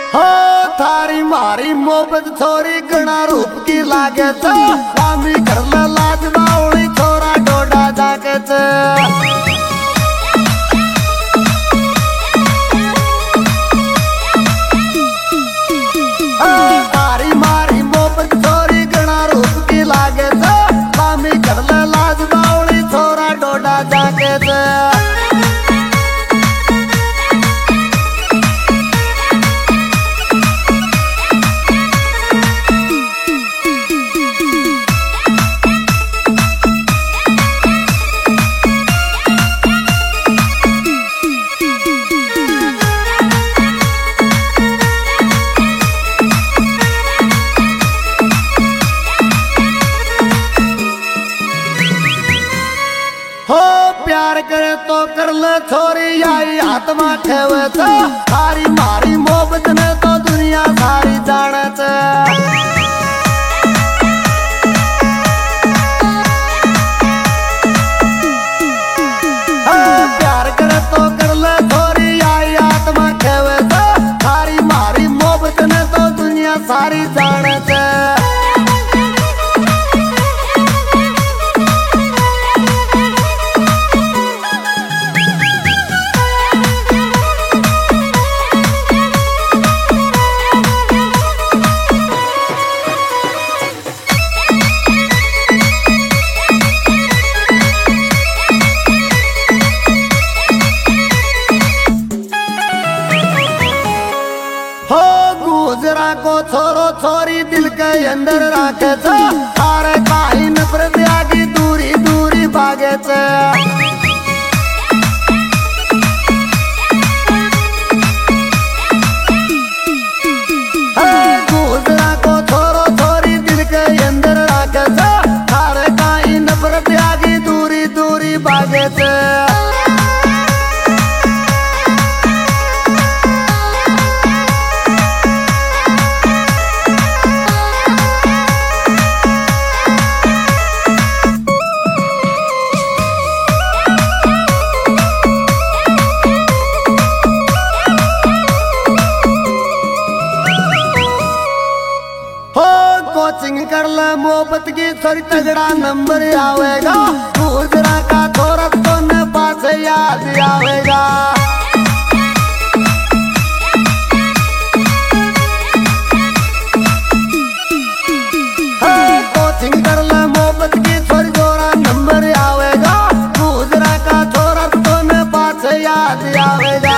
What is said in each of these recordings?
हो थारी मारी मोहब्बत छोरी गणा रूप की लागे छ स्वामी कर लाज बावली छोरा डोडा जाके छ थारी मारी मोहब्बत छोरी गणा रूप की लागे छ स्वामी कर लाज बावली छोरा डोडा जाके छ हो प्यार करे तो कर ले छोरी आई हाथ में खेवे छ थारी मारी मोहब्बत ने तो दुनिया सारी जाने छ प्यार करे तो कर ले छोरी आई हाथ में खेवे छ थारी मारी मोहब्बत ने तो दुनिया सारी जाने छ हो गुजरा को छोरो छोरी दिल के अंदर राखे छ थारे काई नफरत आगी दूरी दूरी भागे छ गुजरा को छोरो छोरी दिल के अंदर राखे छ थारे काई नफरत आगी दूरी दूरी भागे छ कोचिंग कर ले मोहब्बत की सरी तगड़ा नंबर आवेगा गुजरा का थोड़ा तो न पास याद आवेगा कोचिंग कर ले मोहब्बत की सरी थोड़ा नंबर आवेगा गुजरा का थोड़ा तो न पास याद आवेगा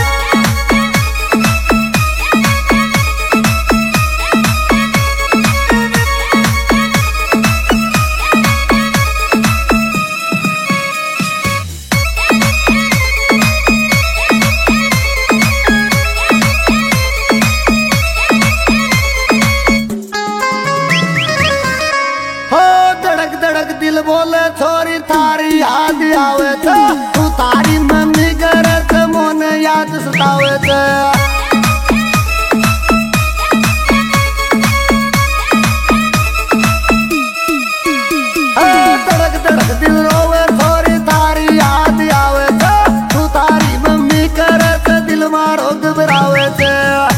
दिल बोले छोरी थारी याद आवे छ तू तारी मम्मी करे छ मोन याद सतावे छ धड़क धड़क दिल रोवे छोरी थारी याद आवे छ तू तारी मम्मी करे छ दिल मारो घबरावे छ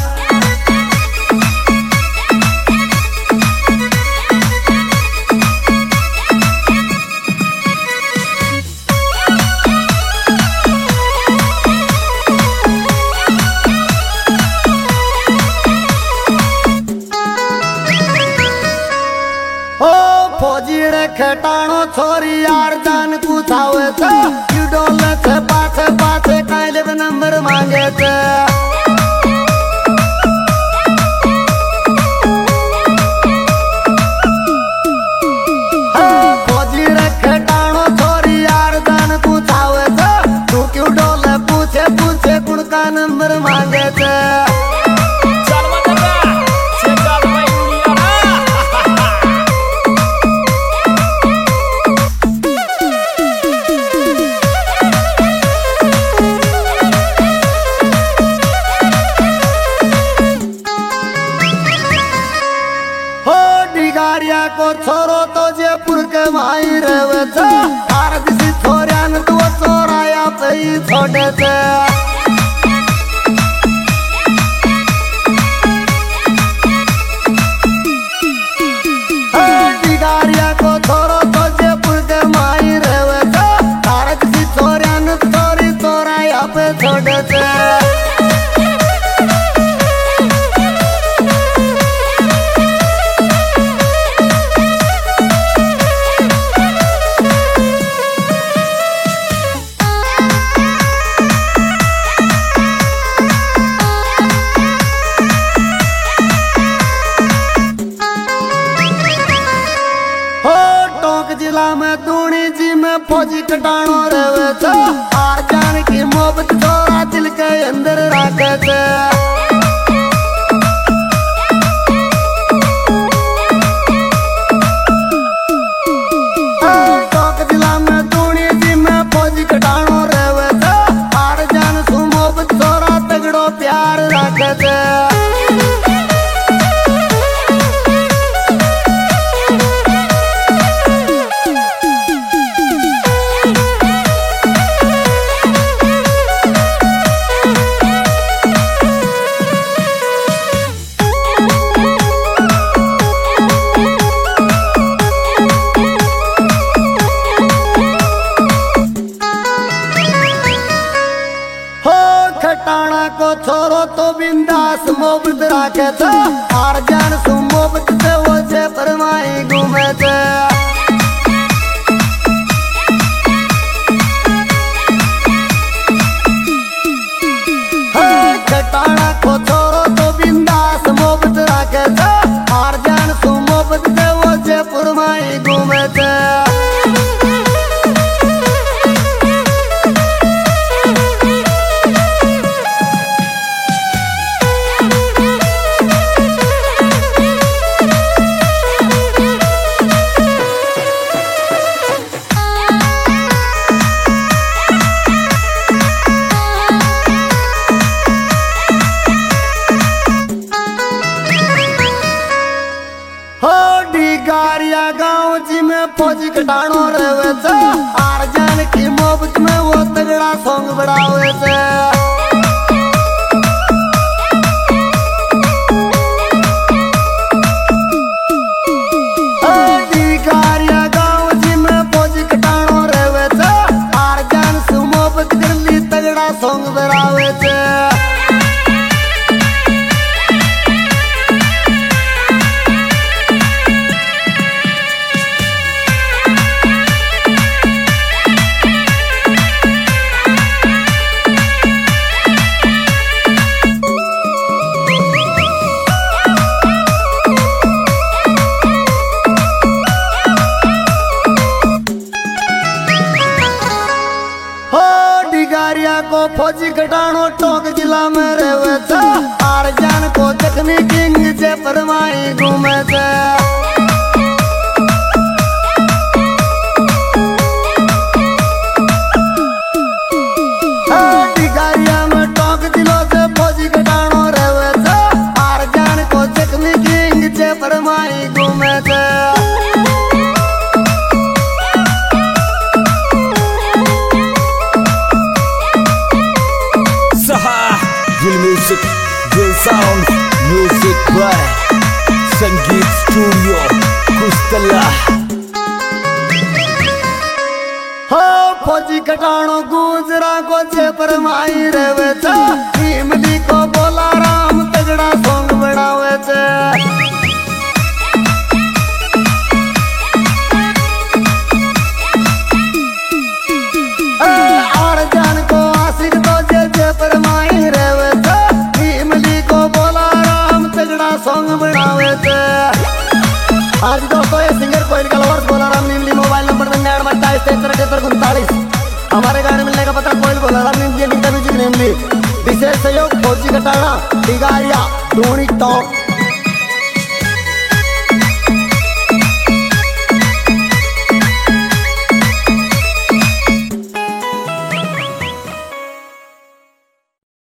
फौजी रे खटाणो छोरी यार जान कुछावे छ यू डोले छ पाछे पाछे काले नंबर मांगे छ फौजी रे खटाणो छोरी यार जान कुछावे छ तू क्यों डोले पूछे पूछे कुण का नंबर मांगे छ को छोरो तो जयपुर के माई रहे छ हर दिसी छोरिया न तो छोराया पे छोड़े छ घूमे छे। टोंक जिला में दूनी जी में फौजी कटाणो रहवे छे। आर जान सु मोहब्बत छोरा तगड़ो प्यार राखे छे। खटाणा को छोरो तो बिंदास मोहब्बत राखे छे। आर जान सु मोहब्बत से वो छे परमाई घूमे छे। खटाणा को छोरो तो बिंदास मोहब्बत राखे छे। आर जान सु मोहब्बत से वो छे परमाई घूमे छे। गारिया गाँव जी में फौजी कटाणो रहवे छे। आर जान की मोहब्बत में वो तगड़ा सॉन्ग बढ़ावे छे। गारिया गाँव जी में फौजी कटाणो रहवे छे। आर जान से मोहब्बत कर ली तगड़ा सॉन्ग बढ़ावे छे। गारिया को फौजी कटाणो टोंक जिला में रहवे छे। आर जान को जखनी किंग जे परमाई घूमे छे। गारिया में टोंक जिलो से फौजी कटाणो रहवे छे। आर जान को जखनी किंग जे परमाई घूमे छे। Dil music, Dil sound, music by Sangeet studio कुस्तला। हो फौजी कटाणो गुजरा को छे परमाई रहवे छे।